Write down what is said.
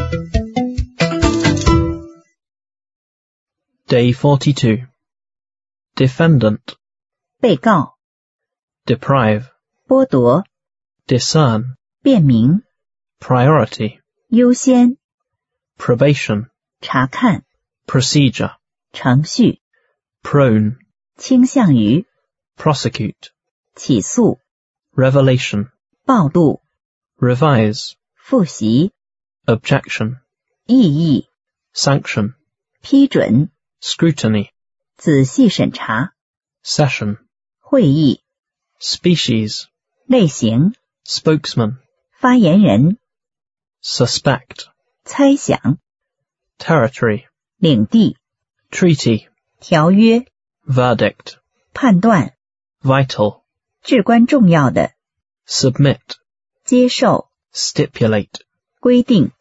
Day 42. Defendant. 被告 Deprive. 剥夺 Discern. 辨明 Priority. 优先 Probation. 查看 Procedure. 程序 Prone. 倾向于 Prosecute. 起诉 Revelation. 暴露 Revise. 复习 Objection. 异议 Sanction. 批准 Scrutiny. 仔细审查 Session. 会议 Species. 类型 Spokesman. 发言人 Suspect. 猜想 Territory. 领地 Treaty. 条约 Verdict. 判断 Vital. 至关重要的 Submit. 接受 Stipulate. 规定